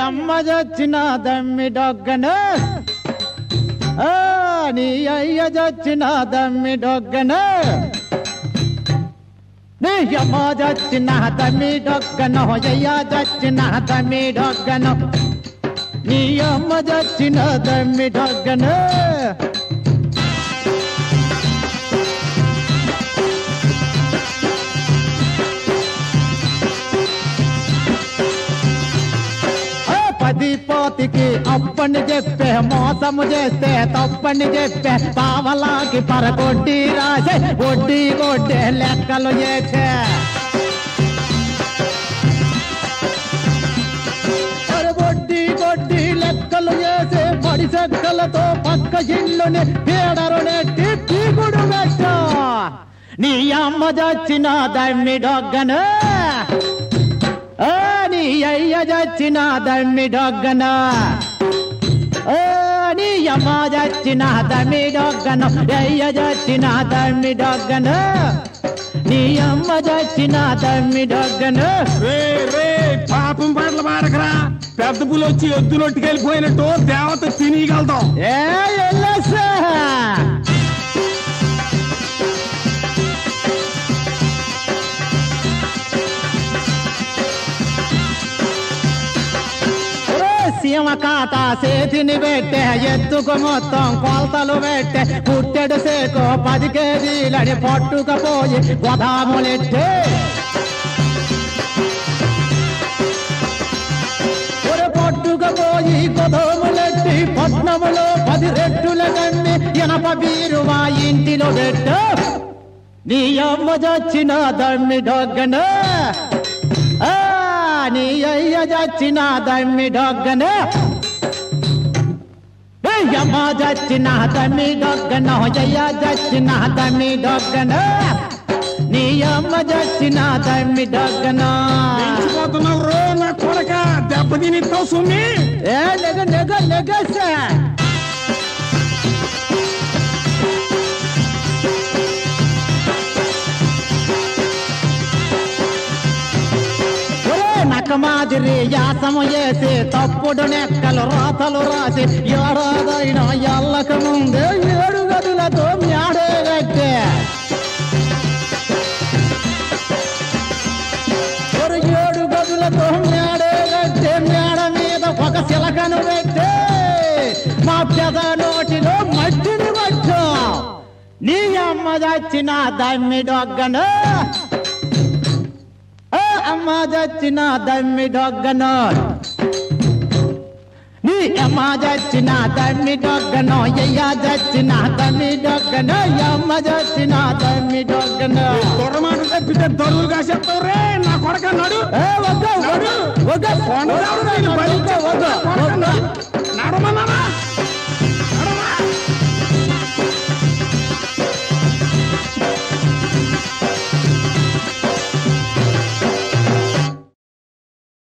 అమ్మ చచ్చిన దమ్మి డొగ్గను నీ అయ్య చచ్చిన దమ్మి డొగ్గను నీ అమ్మ చచ్చిన దమ్మి డొగ్గను అయ్య చచ్చిన దమ్మి డొగ్గను నీ అమ్మ చచ్చిన దమ్మి డొగ్గను పదిపోతికి అప్పని చెప్పే మోసము చేస్తే తప్పని చెప్పే పావలాకి పరగొడ్డి రాసే వడ్డీ కొట్టే లెక్కలు చేసే వడ్డీ కొట్టి లెక్కలు చేసే పడి చెక్కలతో పక్క ఇల్లుని పీడరు నెట్టి తీగుడు పెట్ట నీ అమ్మ చచ్చిన దమ్మి డొగ్గను నీ అయ్య చచ్చిన దమ్మి డొగ్గను నీ అమ్మ చచ్చిన దమ్మి డొగ్గను అయ్య చచ్చిన దమ్మి డొగ్గను నీ అమ్మ చచ్చిన దమ్మి డొగ్గను పాపం పాటలు పాడకరా పెద్ద పులు వచ్చి ఎద్దులొట్టుకెళ్ళిపోయినట్టు దేవత తినగలుగుతాం సీమ కాత చేతిని పెట్టే ఎత్తుకు మొత్తం కొలతలు పెట్టే పుట్టెడు సేకో 10 కేజీలని పట్టుకపోయి గోదాములెట్టే పట్టుకపోయి గోదాములెట్టి పట్నములో 10 రెట్టుల కన్ని ఇనప బీరువా ఇంటిలో పెట్టు నీ అమ్మ చచ్చిన దమ్మి డొగ్గను నీ అయ్య చచ్చిన దమ్మి డొగ్గను అమ్మ చచ్చిన దమ్మి డొగ్గను అయ్య చచ్చిన దమ్మి డొగ్గను నీ అమ్మ చచ్చిన దమ్మి డొగ్గను నా కొడక దెబ్బ తినిస్తావు సుమ్మి నెగసా మాదిరి యాసము చేసి తప్పుడు నెక్కలు రాతలు రాసి ఏడాదైనా ఎల్లక ముందే 7 గదులతో మ్యాడే కట్టే 7 గదులతో మ్యాడే కట్టే మేడ మీద ఒక శిలకను పెట్టే మా పెద నోటిలో మట్టిని పట్టు నీ అమ్మ చచ్చిన దమ్మి డొగ్గను అమ్మ చచ్చిన దమ్మి డొగ్గను నీ అమ్మ చచ్చిన దమ్మి డొగ్గను అయ్య చచ్చిన దమ్మి డొగ్గను అమ్మ చచ్చిన దమ్మి డొగ్గను దొరమాట తప్పితే దొరువుగా చెప్తావు రే నా కొడక నడు నడమన్నారా